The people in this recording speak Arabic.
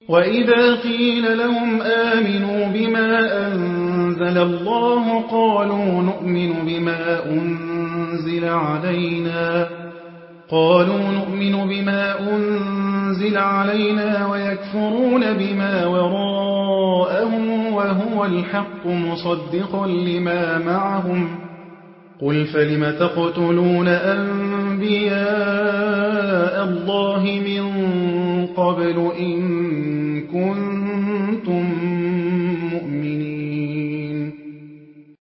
وَإِذَا قِيلَ لَهُمْ آمِنُوا بِمَا أَنزَلَ اللَّهُ قَالُوا نُؤْمِنُ بِمَا أُنزِلَ عَلَيْنَا وَيَكْفُرُونَ بِمَا وَرَاءَهُ وَهُوَ الْحَقُّ مُصَدِّقًا لِّمَا مَعَهُمْ ۗ قُلْ فَلِمَ تَقْتُلُونَ أَنبِيَاءَ اللَّهِ مِن قَبْلُ إِن